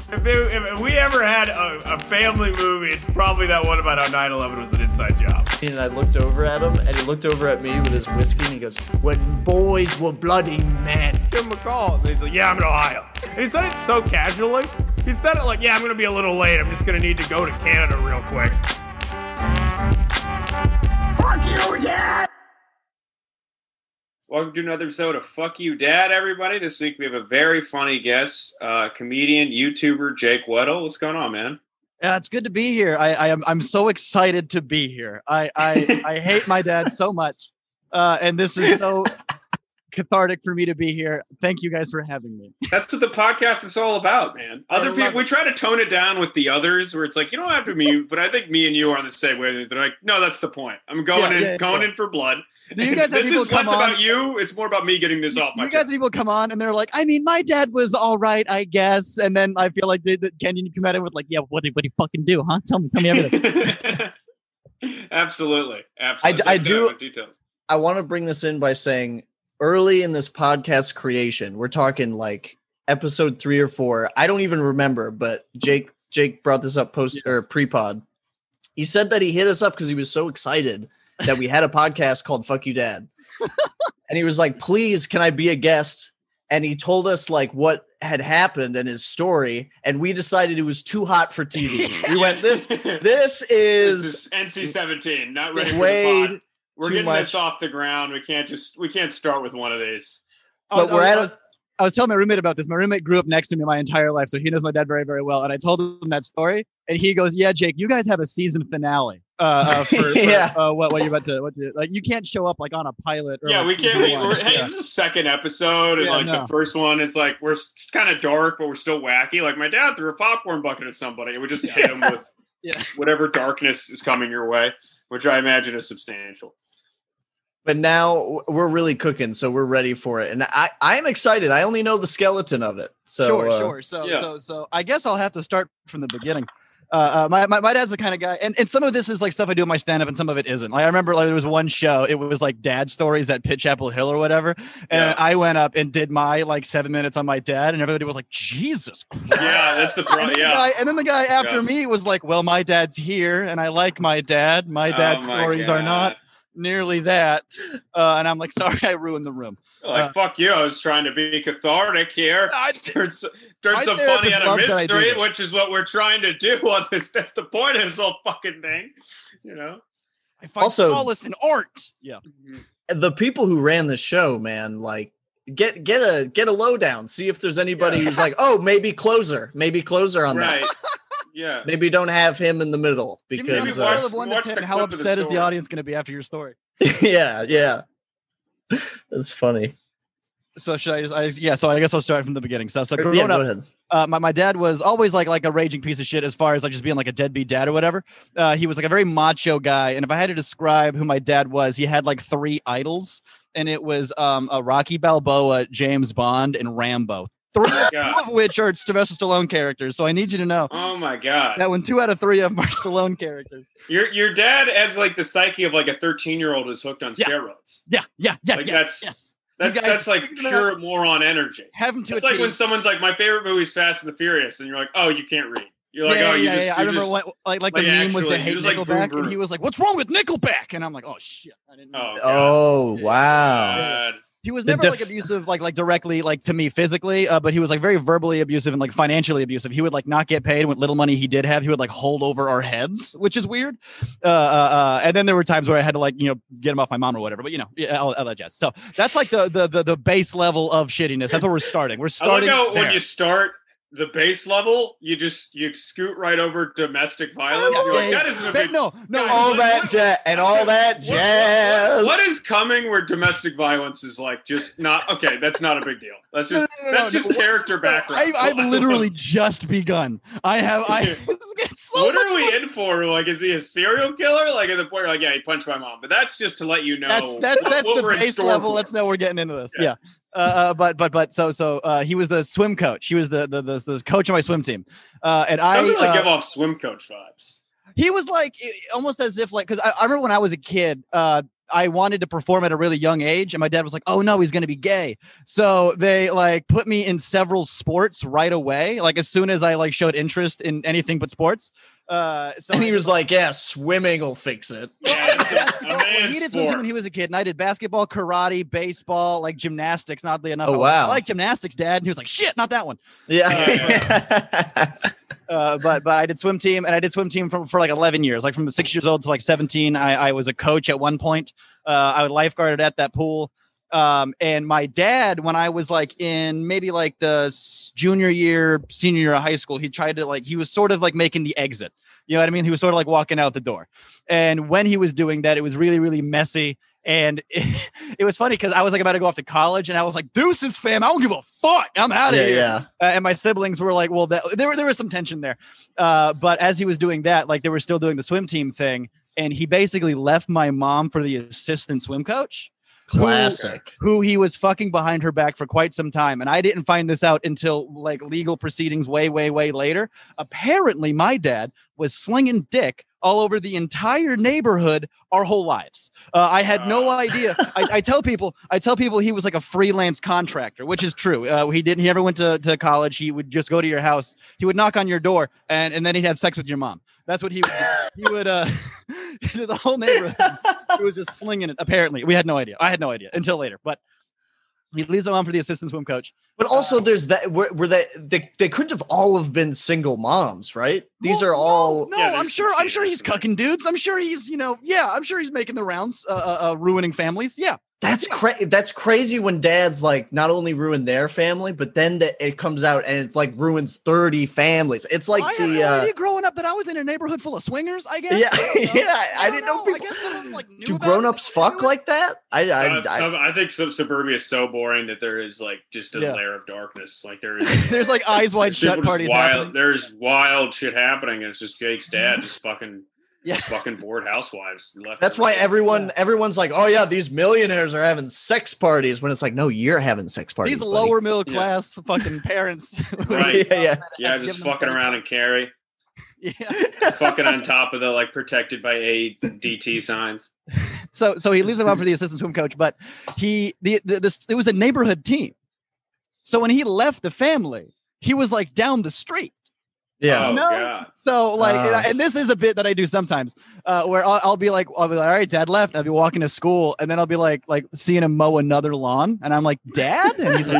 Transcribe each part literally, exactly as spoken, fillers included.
If, they, if we ever had a, a family movie, it's probably that one about how nine eleven was an inside job. And I looked over at him, and he looked over at me with his whiskey, and he goes, "When boys were bloody men." Give him a call. And he's like, yeah, I'm in Ohio. And he said it so casually. He said it like, yeah, I'm going to be a little late. I'm just going to need to go to Canada real quick. Fuck you, Dad! Welcome to another episode of Fuck You, Dad, everybody. This week we have a very funny guest, uh, comedian, YouTuber, Jake Weddle. What's going on, man? Yeah, it's good to be here. I, I am I'm so excited to be here. I I, I hate my dad so much, uh, and this is so cathartic for me to be here. Thank you guys for having me. That's what the podcast is all about, man. Other people, we try to tone it down with the others, where it's like you don't have to be, but I think me and you are on the same way. They're like, no, that's the point. I'm going yeah, in, yeah, going yeah. in for blood. Do you guys have this people is come less on? about you. It's more about me getting this you, off my You guys chest. have people come on and they're like, I mean, my dad was all right, I guess. And then I feel like they, that Ken, you come at it with like, yeah, what did what did he fucking do, huh? Tell me, tell me everything. Absolutely, absolutely. I, I do. Details. I want to bring this in by saying, early in this podcast creation, we're talking like episode three or four. I don't even remember, but Jake Jake brought this up post or pre-pod. He said that he hit us up because he was so excited that we had a podcast called Fuck You, Dad. And he was like, please, can I be a guest? And he told us like what had happened and his story. And we decided it was too hot for T V. We went, this, this is, this is N C seventeen, not ready way for the pod. We're too getting much. this off the ground. We can't just, we can't start with one of these. I was, But we're I at was, a- I was telling my roommate about this. My roommate grew up next to me my entire life, so he knows my dad very, very well. And I told him that story, and he goes, "Yeah, Jake, you guys have a season finale. Uh, uh for, for Yeah. uh, what what you're about to what to, like? You can't show up like on a pilot. Or Yeah, like we can't. season We, one. we're, hey, Yeah. this is the second episode, and Yeah, like no. the first one, it's like we're kind of dark, but we're still wacky. Like my dad threw a popcorn bucket at somebody, and we just hit him with Yeah. whatever darkness is coming your way, which I imagine is substantial. but now we're really cooking, so we're ready for it. And I, I'm excited. I only know the skeleton of it. So sure, uh, sure. So, yeah. so, so I guess I'll have to start from the beginning. Uh, uh my, my my dad's the kind of guy, and, and some of this is like stuff I do in my stand-up, and some of it isn't. Like I remember, like there was one show, it was like dad stories at Pitt Chapel Hill or whatever, and Yeah. I went up and did my like seven minutes on my dad, and everybody was like, Jesus Christ. Yeah, that's the And pro. then, the Yeah. guy, and then the guy after Yeah. me was like, well, my dad's here, and I like my dad. My dad's Oh my stories are not God. nearly that. Uh, and I'm like, sorry, I ruined the room. Like, Uh, fuck you. I was trying to be cathartic here. I- Turn, s- turn My some therapist funny out of loves that I do mystery, this. which is what we're trying to do on this. That's the point of this whole fucking thing. You know? I find Also- solace in art. Yeah. the people who ran the show, man, like get get a get a lowdown. See if there's anybody Yeah. who's like, oh, maybe closer, maybe closer on Right. that. Yeah. Maybe don't have him in the middle Give me a because watch- scale of one to watch ten. the How clip of the upset is the story. audience going to be after your story? uh, yeah, yeah, that's funny. So should I just? I, yeah. So I guess I'll start from the beginning. So, so Yeah, growing go up, ahead. uh, my, my dad was always like like a raging piece of shit as far as like just being like a deadbeat dad or whatever. Uh, he was like a very macho guy, and if I had to describe who my dad was, he had like three idols, and it was um a Rocky Balboa, James Bond, and Rambo. Three God. of which are Sylvester Stallone characters. So I need you to know Oh my God. that when two out of three of them are Stallone characters. Your your dad has like the psyche of like a thirteen year old who's hooked on Yeah. steroids. Yeah, yeah, yeah, Like, yes, that's- yes. That's You guys that's like figured it pure moron energy. Have him to It's a like T. when someone's like, my favorite movie is Fast and the Furious, and you're like, oh, you can't read. You're like, yeah, oh, you yeah, just. yeah. I you're remember just- what, like, like, like, the meme was to actually, hate he was like, Nickelback, vroom, and vroom. he was like, "What's wrong with Nickelback?" And I'm like, "Oh shit!" I didn't know. Oh, God. Oh wow, God. He was The never like def- abusive, like like directly, like to me physically, uh, but he was like very verbally abusive and like financially abusive. He would like not get paid. What little money he did have, he would like hold over our heads, which is weird. Uh, uh, uh, and then there were times where I had to like you know get him off my mom or whatever. But you know, yeah, all, all that jazz. So that's like the, the the the base level of shittiness. That's where we're starting. We're I like starting. how when there. you start the base level, you just you scoot right over domestic violence. Yeah, You're like, yeah, that isn't a But big. no, no. Guys, all what- that what- jazz and all that What- jazz. what- what is coming where domestic violence is like just not okay? That's not a big deal. That's just No, no, no, that's no, just no. character background. I, I've literally just begun. I have. I. It's so What much are we fun. in for? Like, is he a serial killer? Like, at the point, you're like, yeah, he punched my mom. But that's just to let you know. That's that's what- that's what the we're in base store level. for. Let's know we're getting into this. Yeah. Yeah. Uh, uh, but but but so so uh, he was the swim coach. He was the the the, the coach of my swim team. Uh, and I Doesn't really uh, give off swim coach vibes. he was like it- almost as if like because I, I remember when I was a kid, uh, I wanted to perform at a really young age, and my dad was like, "Oh no, he's going to be gay." So they like put me in several sports right away. Like as soon as I like showed interest in anything but sports. Uh, so and he was like, "Yeah, swimming will fix it." Yeah, a man's he did swim sport. team when he was a kid, and I did basketball, karate, baseball, like gymnastics. Oddly enough, Oh, I, was, wow. I like gymnastics, Dad. And he was like, "Shit, not that one." Yeah. Uh, but but I did swim team, and I did swim team for, for like eleven years, like from six years old to like seventeen. I, I was a coach at one point. Uh, I would lifeguarded at that pool. Um, and my dad, when I was like in maybe like the s- junior year, senior year of high school, he tried to like, he was sort of like making the exit. You know what I mean? He was sort of like walking out the door. And when he was doing that, it was really, really messy. And it, it was funny because I was like about to go off to college, and I was like, "Deuces, fam! I don't give a fuck. I'm out of Yeah, here." yeah. Uh, and my siblings were like, "Well, that, there there was some tension there." Uh, but as he was doing that, like they were still doing the swim team thing, and he basically left my mom for the assistant swim coach. Classic. Who, who he was fucking behind her back for quite some time. And I didn't find this out until like legal proceedings way, way, way later. Apparently, my dad was slinging dick all over the entire neighborhood our whole lives. Uh, I had no idea. I, I tell people, I tell people he was like a freelance contractor, which is true. Uh, he didn't, he never went to, to college. He would just go to your house. He would knock on your door and, and then he'd have sex with your mom. That's what he would do. He would, uh, the whole neighborhood, he was just slinging it. Apparently, we had no idea. I had no idea until later, but he leaves them on for the assistant swim coach. But also, there's that where, where they, they they couldn't have all have been single moms, right? These Well, are all. No, Yeah, I'm there's sure. some I'm sure he's cheaters in cucking dudes. I'm sure he's, you know, yeah. I'm sure he's making the rounds, uh, uh, uh ruining families. Yeah. That's crazy. That's crazy when dads like not only ruin their family, but then the, it comes out and it like ruins thirty families. It's like I had the no uh, idea growing up that I was in a neighborhood full of swingers. I guess. yeah, I don't know. yeah. I, don't didn't know, I people. guess someone, like, knew Do about it, grown-ups but I fuck knew it. like that? I I, Uh, I, some- I think sub- suburbia is so boring that there is like just a Yeah. layer of darkness. Like there is There's like eyes wide there's people shut just parties wild, happening. There's wild shit happening, and it's just Jake's dad just fucking Yeah. just fucking bored housewives. Left that's and why right. everyone everyone's like, oh yeah, these millionaires are having sex parties. When it's like, no, you're having sex parties. These buddy. lower middle class fucking parents. Right. yeah, yeah. yeah, Giving just them fucking around and carry, Yeah. fucking on top of the like protected by A D T signs. So so he leaves them out for the assistant swim coach, but he the, the this it was a neighborhood team. So when he left the family, he was like down the street. Yeah. Oh, No. God. So like, and, I- Ah. and this is a bit that I do sometimes, uh, where I'll, I'll be like, I'll be like, all right, Dad left. I'll be walking to school, and then I'll be like, like seeing him mow another lawn, and I'm like, Dad, and he's like,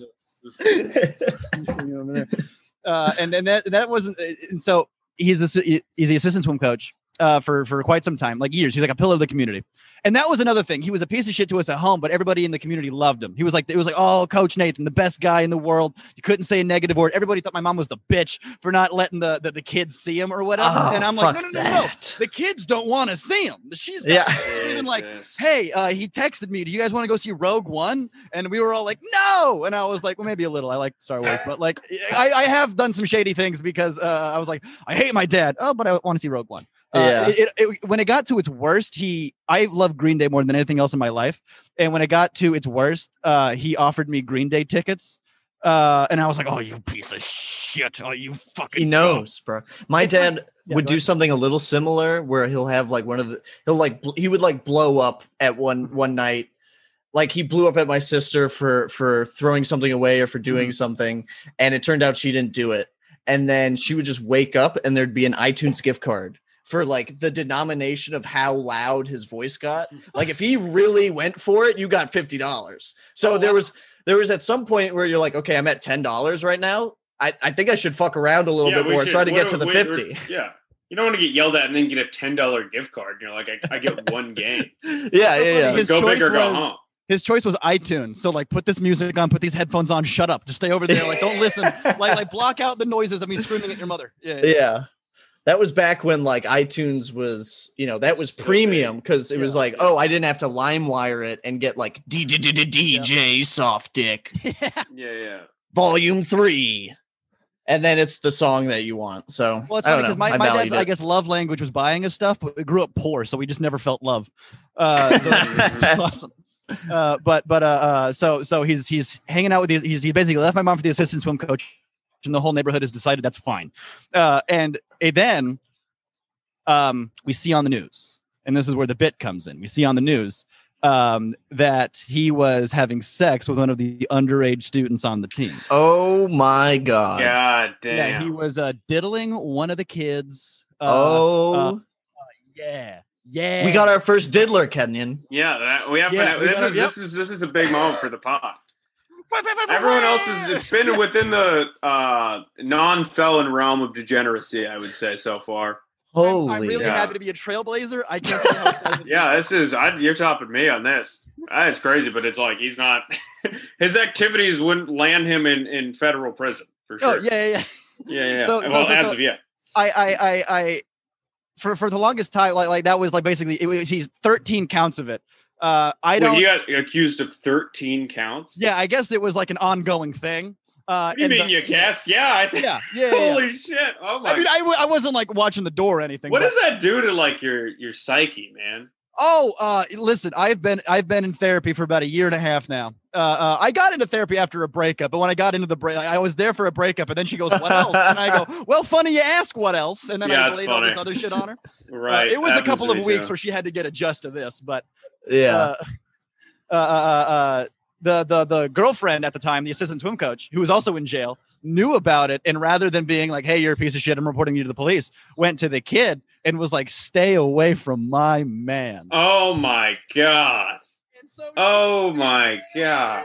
oh. uh, and and that that wasn't, and so he's the he's the assistant swim coach uh, for for quite some time, like years. He's like a pillar of the community. And that was another thing. He was a piece of shit to us at home, but everybody in the community loved him. He was like, it was like, oh, Coach Nathan, the best guy in the world. You couldn't say a negative word. Everybody thought my mom was the bitch for not letting the the, the kids see him or whatever. Oh, and I'm like, no, fuck no, no, no, no. that. The kids don't want to see him. She's Yeah. even like, Jesus. hey, uh, he texted me, do you guys want to go see Rogue One? And we were all like, no. And I was like, well, maybe a little. I like Star Wars, but like, I, I have done some shady things because uh, I was like, I hate my dad. Oh, but I want to see Rogue One. Uh, Yeah. it, it, it- when it got to its worst, he, I love Green Day more than anything else in my life. And when it got to its worst, uh, he offered me Green Day tickets. Uh, and I was like, oh, you piece of shit. Oh, you fucking He knows, bro. My It's dad like- Yeah, would go do ahead. something a little similar where he'll have like one of the he'll like bl- he would like blow up at one one night. Like he blew up at my sister for for throwing something away or for doing Mhm. something, and it turned out she didn't do it. And then she would just wake up and there'd be an iTunes gift card for like the denomination of how loud his voice got. Like if he really went for it, you got fifty dollars. So Oh, there wow. was there was at some point where you're like, okay, I'm at ten dollars right now. I, I think I should fuck around a little Yeah, bit we more, should- try to what get do- to the we- fifty. we're- Yeah. You don't want to get yelled at and then get a ten dollar gift card. You're like, I, I get one game. yeah, yeah, yeah. His go big choice or go was- home. His choice was iTunes. So like, put this music on, put these headphones on, shut up, just stay over there. Like, don't listen. Like, like block out the noises of me screaming at your mother. Yeah. yeah. Yeah. That was back when like iTunes was, you know, that was So premium because it was Yeah. like, oh, I didn't have to LimeWire it and get like D J Soft Dick Yeah, yeah. Volume Three, and then it's the song that you want. So Well, it's I funny don't because know. my, I my valued dad's, I it. guess, love language was buying us stuff, but we grew up poor, so we just never felt love. Uh, so it's awesome. Uh, but but uh, uh, so so he's he's hanging out with these. He's he basically left my mom for the assistant swim coach, and the whole neighborhood has decided that's fine. Uh, and, and then um, we see on the news and this is where the bit comes in. We see on the news um, that he was having sex with one of the underage students on the team. Oh my God. God damn. Yeah, he was uh, diddling one of the kids. Uh, oh. uh, yeah. Yeah. We got our first diddler, Kenyon. Yeah, that, we have. Yeah, been, we this got is our- this is this is a big moment for the pod. Everyone else is. It's been within the uh, non-felon realm of degeneracy, I would say so far. Holy. I'm, I'm really yeah. happy to be a trailblazer. I can't tell you how excited. Yeah, this is. I, you're topping me on this. That's crazy, but it's like he's not. His activities wouldn't land him in, in federal prison for sure. Oh yeah, yeah, yeah. yeah, yeah. So- well, so- so- as so- of yet. I, I, I, I, for for the longest time, like like that was like basically it was, he's thirteen counts of it. Uh, I don't. Wait, he got accused of thirteen counts. Yeah, I guess it was like an ongoing thing. Uh, What do you and mean the- you guess? Yeah, I think. Yeah, yeah, yeah, yeah. Holy shit! Oh my. I mean, I, w- I wasn't like watching the door or anything. what but- does that do to like your your psyche, man? Oh, uh, listen, I've been I've been in therapy for about a year and a half now. Uh, uh, I got into therapy after a breakup, but when I got into the break, I was there for a breakup, and then she goes, "What else?" And I go, "Well, funny you ask. What else?" And then Yeah, I it's laid all this funny. other shit on her. Right. Uh, it was a happens couple to of me, weeks too. where she had to get adjust to this, but Yeah. uh, uh, uh, uh, the the the girlfriend at the time, the assistant swim coach, who was also in jail, knew about it, and rather than being like, "Hey, you're a piece of shit, I'm reporting you to the police," went to the kid and was like, "Stay away from my man." Oh my god. And so she- Oh my god.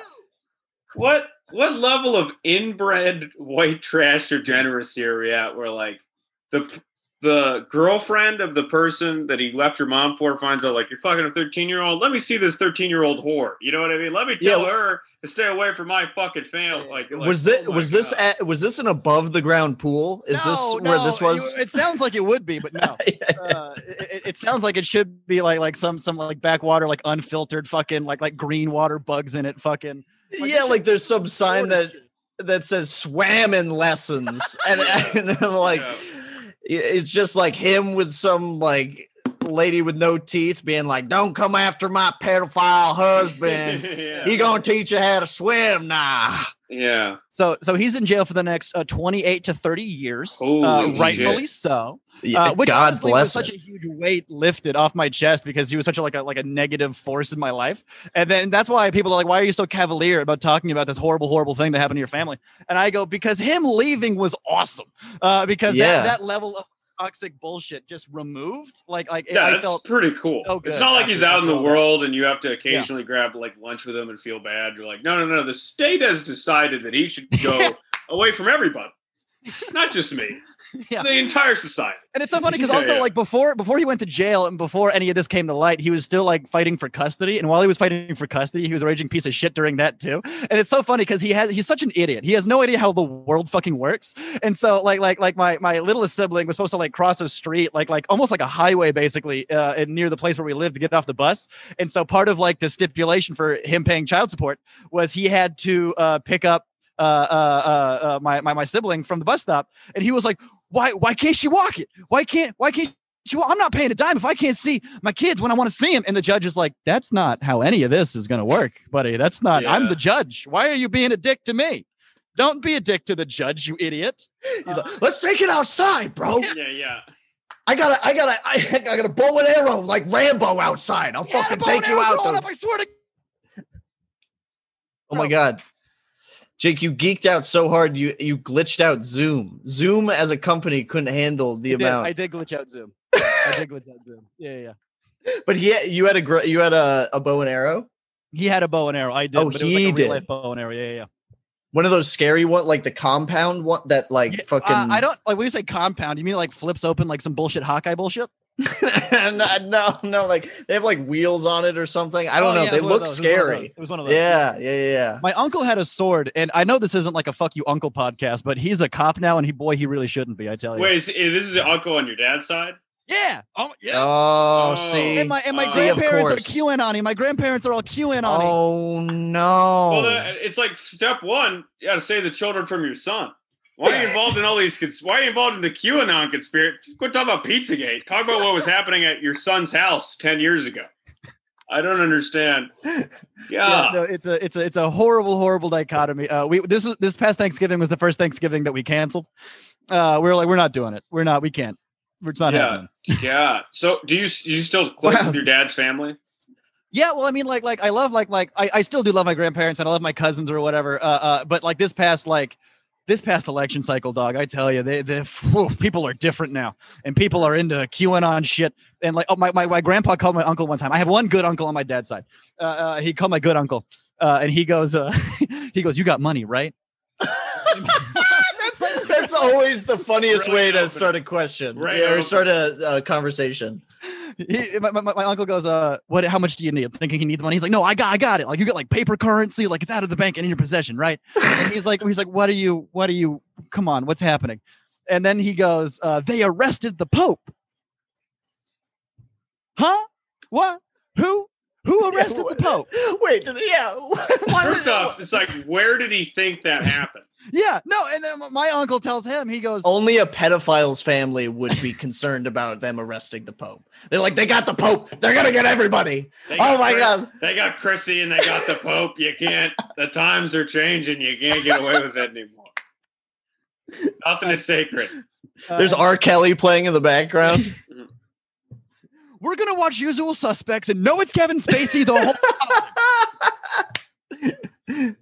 What what level of inbred white trash degeneracy are we at? Where like the the girlfriend of the person that he left her mom for finds out like you're fucking a thirteen year old. Let me see this thirteen year old whore. You know what I mean? Let me tell Yeah. her to stay away from my fucking family. Like, like was this oh my was this God. at, was this an above the ground pool? Is No, this no, where this was? you- It sounds like it would be, but no. Uh, it, it sounds like it should be like like some some like backwater, like unfiltered, fucking like like green water bugs in it, fucking. Like, yeah, this like shit- there's some sign that shit. that says swamming lessons, and, and then like Yeah. it's just like him with some like lady with no teeth being like, "Don't come after my pedophile husband. yeah. He gonna teach you how to swim now." yeah. So so he's in jail for the next uh, twenty-eight to thirty years, Holy uh, shit. rightfully so. Yeah, Uh, which God honestly was bless such it. a huge weight lifted off my chest because he was such a like a like a negative force in my life, and then that's why people are like, "Why are you so cavalier about talking about this horrible, horrible thing that happened to your family?" And I go, "Because him leaving was awesome, uh, because Yeah. that, that level of toxic bullshit just removed, like like Yeah, I that's felt." pretty cool. so It's good not like after- he's out in the after all that. world and you have to occasionally grab like lunch with him and feel bad. You're like, no, no, no. The state has decided that he should go away from everybody, not just me, Yeah. the entire society. And it's so funny because Yeah, also yeah. like before before he went to jail and before any of this came to light, he was still like fighting for custody. And while he was fighting for custody, he was a raging piece of shit during that too. And it's so funny because he has he's such an idiot. He has no idea how the world fucking works. And so like like like my my littlest sibling was supposed to like cross a street like like almost like a highway basically uh and near the place where we lived to get off the bus. And so part of like the stipulation for him paying child support was he had to uh pick up uh uh uh, uh my, my my sibling from the bus stop. And he was like, why why can't she walk it? Why can't why can't she walk? I'm not paying a dime if I can't see my kids when I want to see them. And the judge is like, that's not how any of this is gonna work, buddy. That's not I'm Yeah. the judge. Why are you being a dick to me? Don't be a dick to the judge, you idiot. He's like, "Let's take it outside, bro. Yeah, yeah. I got a, I got a, I, I got a bow and arrow like Rambo outside. I'll Yeah, fucking the bow and take you arrow's out going there." up, I swear to Oh my God. Jake, you geeked out so hard you you glitched out Zoom. Zoom as a company couldn't handle the I did, amount. I did glitch out Zoom. I did glitch out Zoom. Yeah, yeah. yeah. But he had, you had a gr- you had a, a bow and arrow, He had a bow and arrow. I did. Oh, but it was like he a did. real life bow and arrow. Yeah, yeah. yeah. one of those scary one, like the compound one that like Yeah, fucking. uh, I don't like when you say compound. You mean like flips open like some bullshit Hawkeye bullshit? no, no, no, like they have like wheels on it or something. I don't Oh, know. yeah, they it was one of look those. It was one of scary. those. It was one of those. Yeah, yeah, yeah, yeah. My uncle had a sword, and I know this isn't like a fuck you uncle podcast, but he's a cop now, and he boy, he really shouldn't be. I tell you. Wait, is, is this is your uncle on your dad's side? Yeah. Oh yeah. Oh, Oh. see. and my and my Uh, See, of grandparents are course. queuing on him. My grandparents are all queuing on him. Oh no. Well, the, it's like step one. You got to save the children from your son. Why are you involved in all these? Cons- why are you involved in the QAnon conspiracy? Go talk about Pizzagate. Talk about what was happening at your son's house ten years ago. I don't understand. Yeah, Yeah. no, it's a it's a it's a horrible horrible dichotomy. Uh, we this was this past Thanksgiving was the first Thanksgiving that we canceled. Uh, we we're like we're not doing it. We're not. We can't. It's not yeah, happening. yeah. So do you you still close Wow. with your dad's family? Yeah, well, I mean, like, like I love, like, like I, I still do love my grandparents and I love my cousins or whatever. Uh, uh, but like this past, like this past election cycle, dog, I tell you, they, they, whew, people are different now, and people are into QAnon shit. And like, oh, my, my, my grandpa called my uncle one time. I have one good uncle on my dad's side. Uh, uh he called my good uncle, uh, and he goes, uh, he goes, "You got money, right?" that's that's always the funniest Really way to open. start a question Right yeah, or open. start a, a conversation. He, my, my, my uncle goes, uh, what, how much do you need? Thinking he needs money. He's like, no, I got, I got it. Like, you got like paper currency, like it's out of the bank and in your possession. Right. And he's like, he's like, what are you, what are you, come on, what's happening? And then he goes, uh, they arrested the Pope. Huh? What? Who? Who arrested the Pope? Wait, did- yeah. Why First would- off, it's like, where did he think that happened? Yeah, no. And then my uncle tells him, he goes, only a pedophile's family would be concerned about them arresting the Pope. They're like, they got the Pope. They're gonna get everybody. They Oh got my Chris- god. They got Chrissy and they got the Pope. You can't. The times are changing. You can't get away with it anymore. Nothing is sacred. uh, There's R. Kelly playing in the background. we're going to watch Usual Suspects and no, it's Kevin Spacey the whole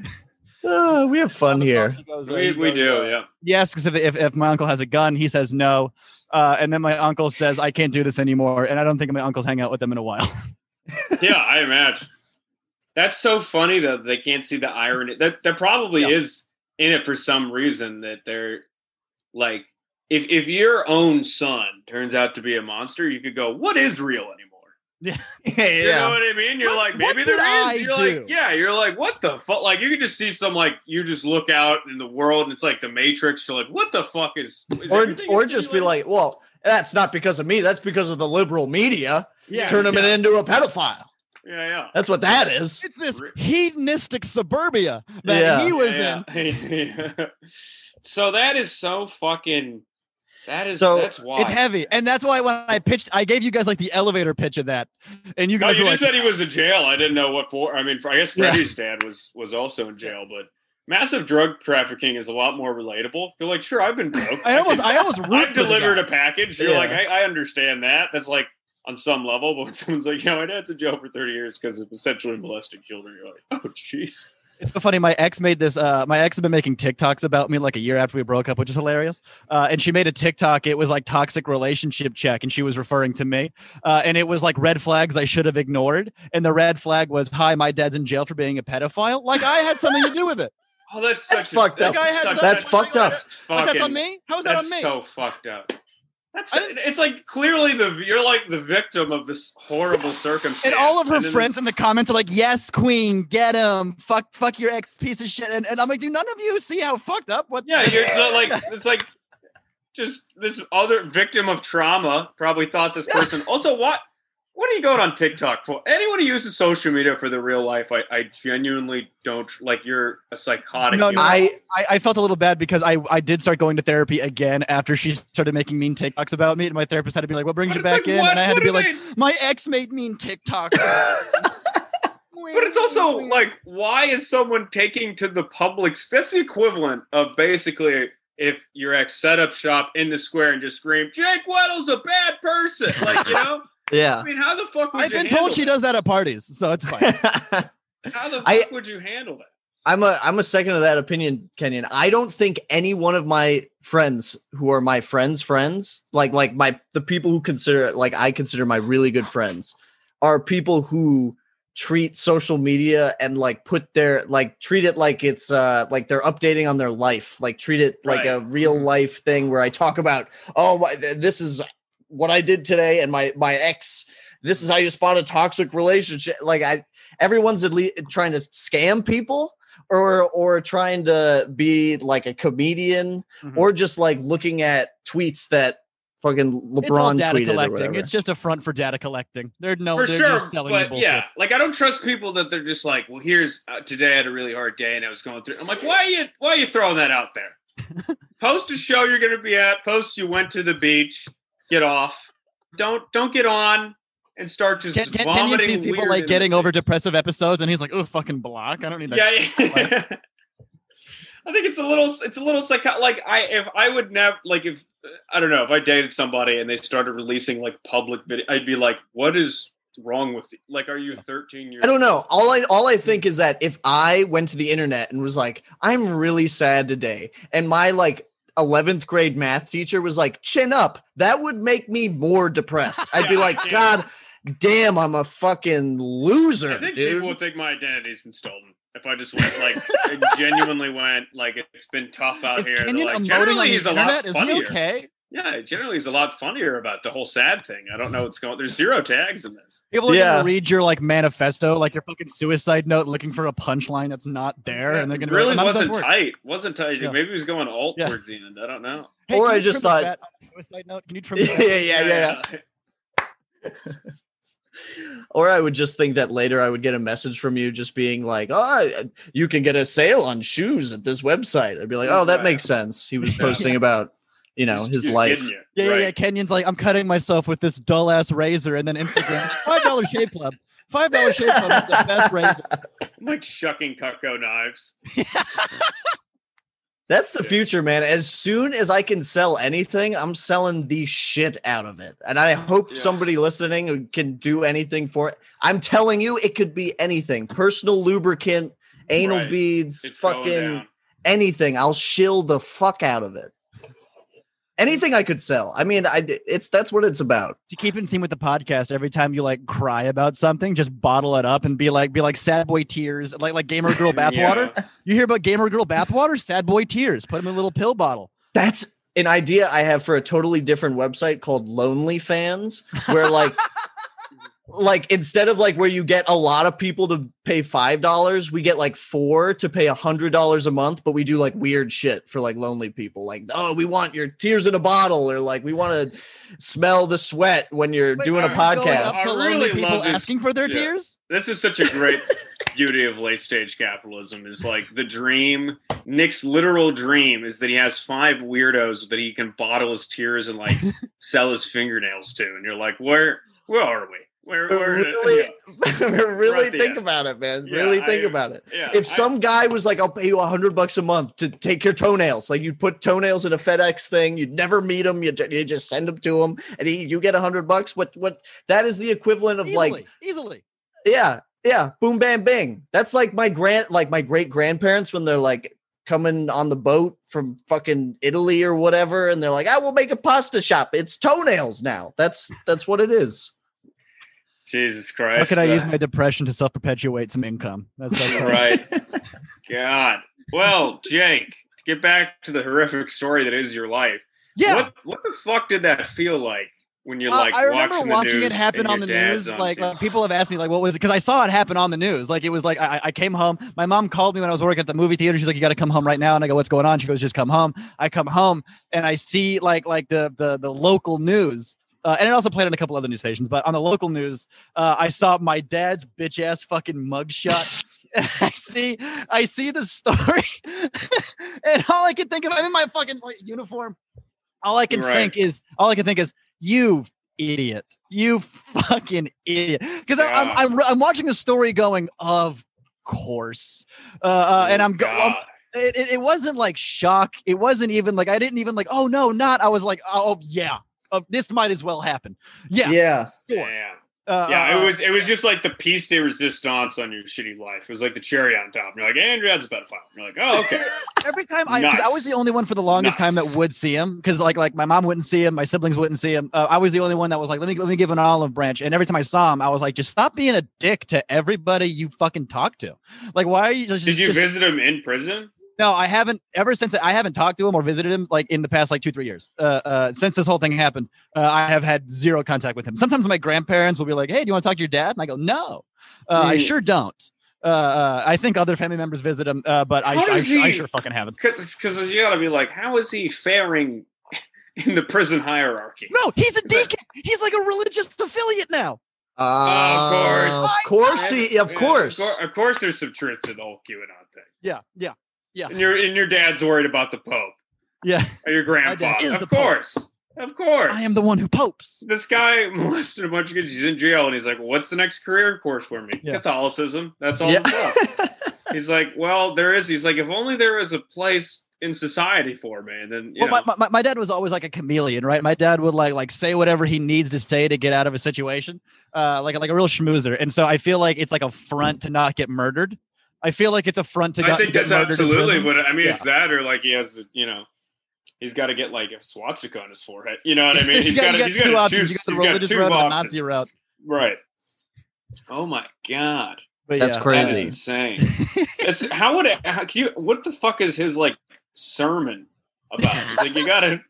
Oh, we have fun here. He goes, uh, We, he we goes, do, uh, yeah. Yes, because if, if if my uncle has a gun, he says no, uh, and then my uncle says I can't do this anymore, and I don't think my uncle's hang out with them in a while. Yeah, I imagine. That's so funny that they can't see the irony. That that probably Yeah. is in it for some reason that they're like, if if your own son turns out to be a monster, you could go, what is real anymore? Yeah, You know yeah. what I mean? You're What- like, what maybe did there I is. You're do? like, yeah, you're like, what the fuck? Like, you could just see some, like, you just look out in the world and it's like the Matrix. You're like, what the fuck is, is Or everything or is just be simulated? like, well, that's not because of me. That's because of the liberal media. Yeah, Turn him yeah. into a pedophile. yeah, yeah. That's what that is. It's this hedonistic suburbia that Yeah. he was yeah, in. yeah. So that is so fucking, that is, So, that's why. It's heavy, and that's why when I pitched, I gave you guys like the elevator pitch of that, and you No, guys you were just like, said he was in jail. I didn't know what for. I mean, for, I guess Yeah. Freddie's dad was was also in jail, but massive drug trafficking is a lot more relatable. You're like, sure, I've been broke. I almost, I almost root I've for the delivered guy. a package. You're Yeah. like, I, I understand that. That's like on some level, but when someone's like, yeah, my dad's in jail for thirty years because of essentially molesting children, you're like, oh, jeez. It's so funny. My ex made this. Uh, my ex had been making TikToks about me like a year after we broke up, which is hilarious. Uh, and she made a TikTok. It was like toxic relationship check, and she was referring to me. Uh, and it was like red flags I should have ignored. And the red flag was, "Hi, my dad's in jail for being a pedophile." Like I had something to do with it. Oh, that's That's such fucked a, up. That guy had such- such- That's fucked up. Like that's fucking- on me. How is that That's on me? so fucked up. That's I didn't- it's like clearly the you're like the victim of this horrible circumstance. And all of her then- friends in the comments are like, "Yes, queen, get him. Fuck, fuck your ex piece of shit." And, and I'm like, "Do none of you see how fucked up? What?" Yeah, you're not like it's like just this other victim of trauma probably thought this person. Also, what what are you going on TikTok for? Anyone who uses social media for the real life, I, I genuinely don't like. You're a psychotic. No, human. I I, I felt a little bad because I, I did start going to therapy again after she started making mean TikToks about me, and my therapist had to be like, "What brings But you it's back like, in?" what- And I had what to be do like, they- "My ex made mean TikToks." But it's also like, why is someone taking to the public? That's the equivalent of basically if your ex set up shop in the square and just screamed, "Jake Weddle's a bad person," like you know. yeah. I mean, how the fuck would I've you been handle told she that? does that at parties, so it's fine. How the fuck I- would you handle that? I'm a I'm a second of that opinion, Kenyon. I don't think any one of my friends who are my friends' friends, like like my the people who consider like I consider my really good friends, are people who treat social media and like put their like treat it like it's uh like they're updating on their life, like treat it like Right. a real life thing where I talk about, oh my, th- this is what I did today and my my ex, this is how you spot a toxic relationship. Like I everyone's at least trying to scam people or or trying to be like a comedian Mhm. or just like looking at tweets that fucking It's all LeBron data tweeted or collecting. whatever. It's just a front for data collecting. They're no, For they're sure, just selling you but bullshit. yeah, like I don't trust people that they're just like, well, here's uh, today I had a really hard day and I was going through. I'm like, why are you why are you throwing that out there? Post a show you're going to be at. Post you went to the beach. Get off. Don't don't get on and start just Can, can, vomiting. Kenyon sees people weird like getting innocent- over depressive episodes, and he's like, "Oh, fucking block! I don't need that." Yeah, yeah. I think it's a little, it's a little psycho. Like I, if I would never, like if I don't know, if I dated somebody and they started releasing like public video, I'd be like, what is wrong with you? Like, are you thirteen years? I don't know. All I all I think is that if I went to the internet and was like, I'm really sad today, and my like eleventh grade math teacher was like, chin up, that would make me more depressed. I'd be like, God damn, I'm a fucking loser, I think dude. people would think my identity's been stolen. If I just went like genuinely went like it's been tough out Is here. Kenyon Like, emoting generally on the he's a lot internet? Is he funnier. okay? Yeah, generally he's a lot funnier about the whole sad thing. I don't know what's going. There's zero tags in this. People are Yeah. gonna read your like manifesto, like your fucking suicide note, looking for a punchline that's not there, and they're It gonna really be like, "I'm wasn't done work." tight. Wasn't tight. Yeah. Maybe he was going alt Yeah. towards the end. I don't know. Hey, Or can I you just trim the thought- fat on the suicide note. Can you trim? yeah, the fat? yeah, yeah, yeah. Or I would just think that later I would get a message from you just being like, oh, you can get a sale on shoes at this website. I'd be like, oh, that makes sense. He was Yeah. posting about, you know, He's- his he's life. kidding you. Yeah, yeah, Right. yeah. Kenyon's like, I'm cutting myself with this dull ass razor, and then Instagram, five dollar shave club, five dollar shave club is the best razor. I'm like shucking Cutco knives. That's the future, man. As soon as I can sell anything, I'm selling the shit out of it. And I hope Yeah. somebody listening can do anything for it. I'm telling you, it could be anything. Personal lubricant, anal Right. beads, It's going fucking down. anything. I'll shill the fuck out of it. Anything I could sell. I mean, I it's that's what it's about. To keep in theme with the podcast, every time you like cry about something, just bottle it up and be like, be like sad boy tears, like like gamer girl bathwater. Yeah. You hear about gamer girl bathwater? Sad boy tears. Put them in a little pill bottle. That's an idea I have for a totally different website called Lonely Fans, where like like instead of like where you get a lot of people to pay five dollars, we get like four to pay a hundred dollars a month, but we do like weird shit for like lonely people. Like, oh, we want your tears in a bottle, or like we want to smell the sweat when you're Wait, doing a are you going podcast. up to I lonely really people love this- asking for their yeah. tears? This is such a great beauty of late stage capitalism. Is like the dream. Nick's literal dream is that he has five weirdos that he can bottle his tears and like sell his fingernails to. And you're like, where, where are we? Where, where? really, yeah. really at the think end. about it, man. Yeah, really think I- about it. Yeah, If I- some guy was like, I'll pay you a hundred bucks a month to take your toenails, like you put toenails in a FedEx thing, you'd never meet him, you, you just send them to him, and he, you get a hundred bucks. What, what? That is the equivalent of Easily, like, easily. yeah, yeah, boom, bam, bing. That's like my grand, like my great grandparents when they're like coming on the boat from fucking Italy or whatever, and they're like, I will make a pasta shop. It's toenails now. That's that's what it is. Jesus How Christ. could I uh, use my depression to self-perpetuate some income? That's, that's right. God. Well, Jake, to get back to the horrific story that is your life. Yeah. What what the fuck did that feel like when you're Uh, like I remember watching, watching the it news happen and on your the dad's news. on Like, T V? like people have asked me, like, what was it? Because I saw it happen on the news. Like, it was like I, I came home. My mom called me when I was working at the movie theater. She's like, "You got to come home right now." And I go, "What's going on?" She goes, "Just come home." I come home and I see like like the the the local news. Uh, and it also played on a couple other news stations, but on the local news, uh, I saw my dad's bitch ass fucking mugshot. I see, I see the story, and all I can think of, I'm in my fucking like, uniform. All I can Right. think is, all I can think is, you idiot, you fucking idiot. Because I'm, Yeah. I'm, I'm watching the story, going, of course, uh, uh, and Oh, I'm, go- I'm God. it, it, it wasn't like shock. It wasn't even like I didn't even like, oh no, not. I was like, oh yeah, uh, this might as well happen. Yeah, Yeah. sure. Damn. Uh, Yeah, uh, it was it was just like the piece de resistance on your shitty life. It was like the cherry on top. You're like, and your dad's a pedophile. You're like, oh, okay. every time I, 'cause I was the Nice. only one for the longest time Nice. that would see him, because like like my mom wouldn't see him, my siblings wouldn't see him. Uh, I was the only one that was like, let me let me give an olive branch. And every time I saw him, I was like, just stop being a dick to everybody you fucking talk to. Like, why are you just? Did you just- visit him in prison? No, I haven't ever since I haven't talked to him or visited him like in the past like two, three years. Uh, uh, since this whole thing happened, uh, I have had zero contact with him. Sometimes my grandparents will be like, "Hey, do you want to talk to your dad?" And I go, "No, uh, I Mm. sure don't." Uh, uh, I think other family members visit him, uh, but I, How I, does I he- sure fucking haven't. Because you got to be like, how is he faring in the prison hierarchy? No, he's a Is that- deacon. He's like a religious affiliate now. Uh, course. Of course. He, of Yeah, course. Of, cour- of course, there's some truth to the whole QAnon thing. Yeah, yeah, yeah, And your and your dad's worried about the Pope yeah. or your grandfather. is Of the Pope. course, of course. I am the one who popes. This guy molested a bunch of kids. He's in jail, and he's like, "What's the next career course for me? Yeah. Catholicism. That's all." Yeah. It's about. he's like, well, there is. He's like, if only there was a place in society for me. And then, you well, know. my, my, my dad was always like a chameleon, right? My dad would like like say whatever he needs to say to get out of a situation, uh, like like a real schmoozer. And so I feel like it's like a front to not get murdered. I feel like it's a front to. I think get that's murdered absolutely what I mean. Yeah. It's that, or like he has, you know, he's got to get like a swastika on his forehead. You know what I mean? He's got to. He's two got to options. choose. You got the he's got religious two route and the options. Nazi route. Right. Oh my god. But That's yeah. crazy. That is insane. It's how would it? How, can you? What the fuck is his like sermon about? He's like, you gotta.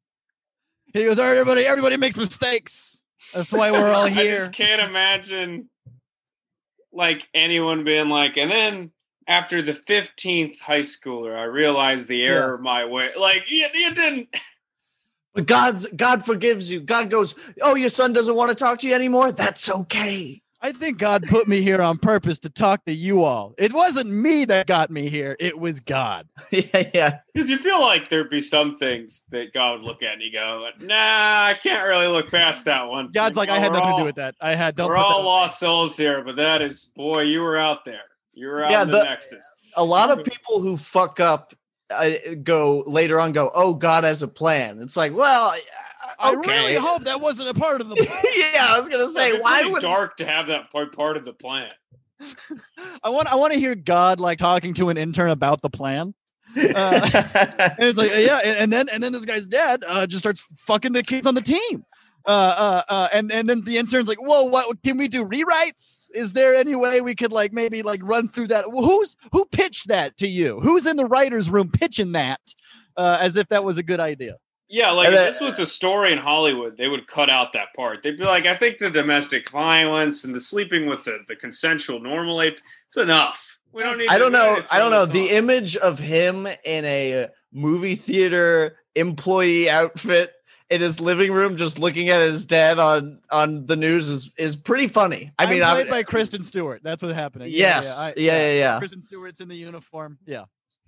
He goes, all right, everybody, everybody makes mistakes. That's why we're all I here. just can't imagine like anyone being like, and then after the fifteenth high schooler, I realized the error of my way. Like you, you didn't. But God's God forgives you. God goes, oh, your son doesn't want to talk to you anymore. That's okay. I think God put me here on purpose to talk to you all. It wasn't me that got me here. It was God. yeah, yeah. Because you feel like there'd be some things that God would look at and you go, nah, I can't really look past that one. God's like, I had We're nothing all- to do with that. I had don't. We're put that all on me. lost souls here, but that is, boy, you were out there. You were out Yeah, in the, the- Nexus. A lot of people who fuck up uh, go later on go, oh, God has a plan. It's like, well, uh, I okay. really hope that wasn't a part of the plan. yeah, I was gonna say, It'd be why pretty would dark to have that part, part of the plan? I want I want to hear God like talking to an intern about the plan. Uh, and it's like, yeah, and, and then and then this guy's dad uh, just starts fucking the kids on the team. Uh, uh, uh, and and then the intern's like, whoa, what can we do? Rewrites? Is there any way we could like maybe like run through that? Well, who's who pitched that to you? Who's in the writers' room pitching that uh, as if that was a good idea? Yeah, like And if then- this was a story in Hollywood, they would cut out that part. They'd be like, I think the domestic violence and the sleeping with the, the consensual normal ape, it's enough. We don't need I to- don't we know. need to I don't throw know. this The on. image of him in a movie theater employee outfit in his living room, just looking at his dad on on the news, is is pretty funny. I I'm mean, played I'm, by Kristen Stewart. That's what's happening. yes, I- yeah, yeah, yeah. Kristen Stewart's in the uniform. Yeah.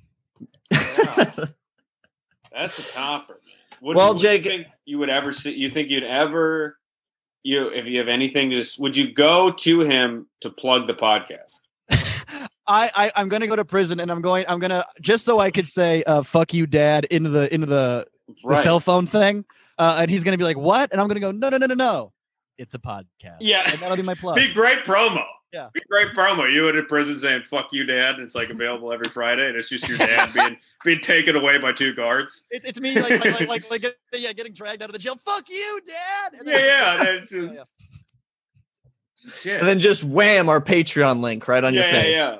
Wow. That's a topper. Would, Well, would Jake- you think you would ever see? You think you'd ever, you if you have anything to, s- would you go to him to plug the podcast? I, I I'm gonna go to prison and I'm going I'm gonna just so I could say uh fuck you dad into the into the, the Right. cell phone thing uh and he's gonna be like what and I'm gonna go no no no no no it's a podcast Yeah. and that'll be my plug. Be great promo. Yeah. Be great promo. You in prison saying "fuck you, Dad." And it's like available every Friday, and it's just your dad being being taken away by two guards. It, it's me like like like, like, like get- yeah getting dragged out of the jail. Fuck you, dad. And Yeah, then- yeah. And it's just Yeah, shit. and then just wham, our Patreon link right on yeah, your face. yeah, yeah.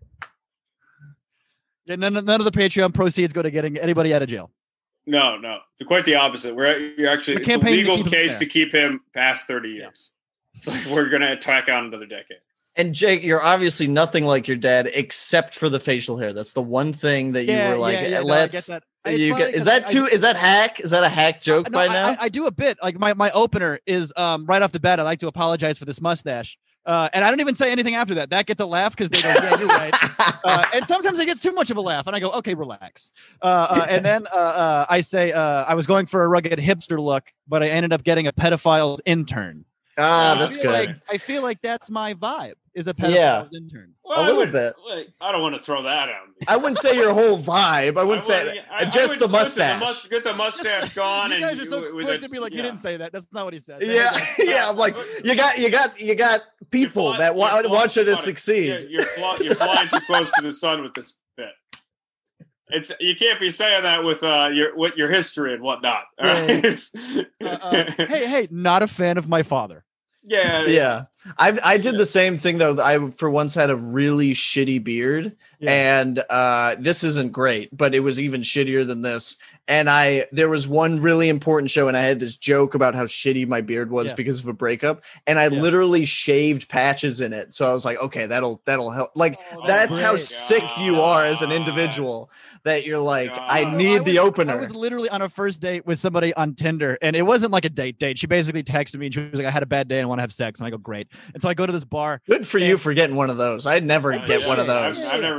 yeah, none, none of the Patreon proceeds go to getting anybody out of jail. No, no. Quite the opposite. We're you're actually We're it's a campaigning to legal keep him case there. to keep him past thirty years. It's like we're gonna attack out another decade. And Jake, you're obviously nothing like your dad, except for the facial hair. That's the one thing that you Yeah, were like, yeah, yeah, no, I let's. get that. It's You funny get, is 'cause that I- too? I- is that hack? Is that a hack joke No, by I, now? I, I do a bit like my, my opener is um right off the bat. I like to apologize for this mustache, uh, and I don't even say anything after that. That gets a laugh because they go, "Yeah, you're right." Uh, and sometimes it gets too much of a laugh, and I go, "Okay, relax." Uh, uh, and then uh, uh, I say, uh, "I was going for a rugged hipster look, but I ended up getting a pedophile's intern." ah, I that's I feel good. Like, I feel like that's my vibe. Is a Yeah. pedophile's intern. Well, A I little would- bit. like, I don't want to throw that out. I wouldn't say your whole vibe. I wouldn't say would- I- I just would- the listen, mustache. mus- get the mustache gone. You guys and are so with- with quick a- to be like, "He yeah. didn't say that." That's not what he said. yeah, yeah. I'm like, you got, you got, you got people fly- that wa- you're fly- want you to flying- succeed. You're, you're, fly, you're flying too close to the sun with this bit. It's you can't be saying that with uh your with your history and whatnot. all Yeah, right? yeah. It's- Uh, uh, hey, hey, not a fan of my father. yeah, Yeah, I I did Yeah. the same thing though. I for once had a really shitty beard, Yeah. and uh, this isn't great, but it was even shittier than this. And I there was one really important show, and I had this joke about how shitty my beard was Yeah. because of a breakup, and I Yeah. literally shaved patches in it. So I was like, okay, that'll that'll help. Like Oh, that's how great. sick you are as an God. individual that you're like, God. I No, need I the was- opener. I was literally on a first date with somebody on Tinder, and it wasn't like a date date. She basically texted me and she was like, "I had a bad day and I want to have sex." And I go, "Great." And so I go to this bar. Good for Yeah. you for getting one of those. I'd never I get one of appreciate it. those. I've, I've never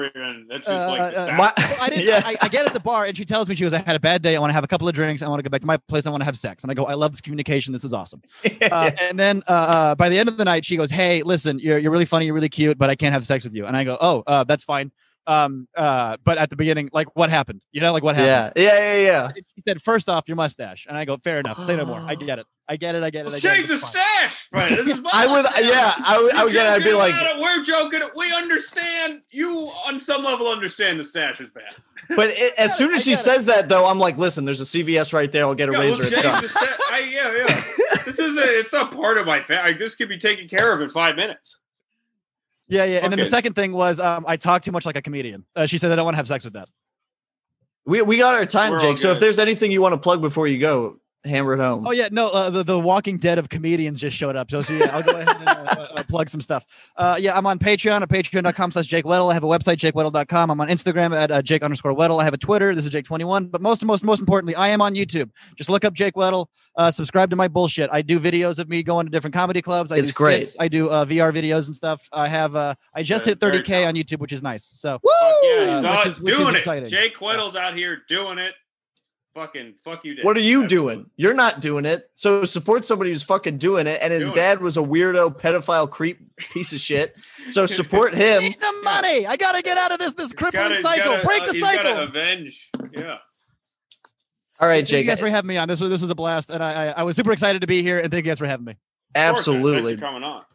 and that's just like Uh, the uh, sad- my- Well, I didn't. Yeah. I, I get at the bar, and she tells me she goes, "I had a bad day. I want to have a couple of drinks. I want to go back to my place. I want to have sex." And I go, "I love this communication. This is awesome." Uh, and then uh, uh, by the end of the night, she goes, "Hey, listen, you're you're really funny. You're really cute, but I can't have sex with you." And I go, "Oh, uh, that's fine." Um, uh, but at the beginning, like, what happened? You know, like what happened? yeah, yeah, yeah, yeah. She said, "First off, your mustache." And I go, "Fair enough. Say no more. I get it. I get it. I get it. Well, I get shave it. the It's fine." stash, man. This is I would, my- yeah, I would, I You're would get. I'd be joking like, about it, we're joking. We understand. You, on some level, understand the stash is bad. but it, as soon as I she get it. says that, though, I'm like, listen, there's a C V S right there. I'll get a Yeah, razor. well, It's shave done. the sta- I, yeah, yeah. This is a, it's not part of my family. This could be taken care of in five minutes. Yeah, yeah. And then the Okay. second thing was, um, I talk too much like a comedian. Uh, she said, "I don't want to have sex with that." We we got our time, We're all Jake. So if good. there's anything you want to plug before you go, hammer it home. Oh yeah, no, uh, the the Walking Dead of comedians just showed up. So, so yeah, I'll go ahead and uh, uh, uh, plug some stuff. Uh, yeah, I'm on Patreon at patreon dot com slash Jake Weddle. I have a website, jake weddle dot com. I'm on Instagram at uh, Jake underscore Weddle. I have a Twitter. This is Jake twenty-one. But most most most importantly, I am on YouTube. Just look up Jake Weddle. Uh, subscribe to my bullshit. I do videos of me going to different comedy clubs. I It's do great. skits. I do uh, V R videos and stuff. I have uh, I just Yeah, hit thirty K very on YouTube, which is nice. So Fuck yeah, Uh, he's which out is- which is doing it. exciting. Jake Weddle's out here doing it. Fucking fuck you, Dad. What are you Absolutely. doing? You're not doing it. So support somebody who's fucking doing it. And his Doing dad was a weirdo, pedophile, creep piece of shit. So support him. need the money. I gotta get out of this this He's crippling gotta- he's cycle. gotta- Break uh, the he's gotta cycle. avenge. Yeah. All right, Thank you Jake. guys for having me on. This was this was a blast, and I I, I was super excited to be here. And thank you guys for having me. Of course, man. Absolutely. Thanks for coming on.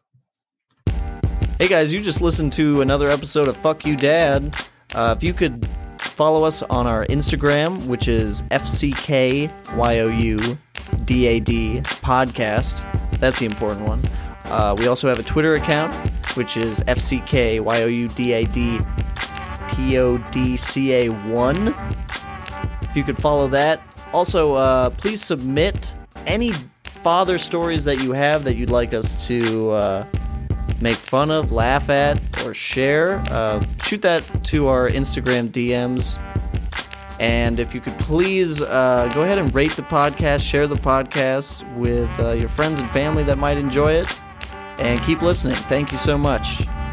Hey guys, you just listened to another episode of Fuck You Dad. Uh, if you could follow us on our Instagram, which is F C K Y O U D A D podcast. That's the important one. Uh, we also have a Twitter account, which is F C K Y O U D A D P O D C A one. If you could follow that. Also, uh, please submit any father stories that you have that you'd like us to uh, make fun of, laugh at, or share. Uh, shoot that to our Instagram D Ms. And if you could please uh, go ahead and rate the podcast, share the podcast with uh, your friends and family that might enjoy it, and keep listening. Thank you so much.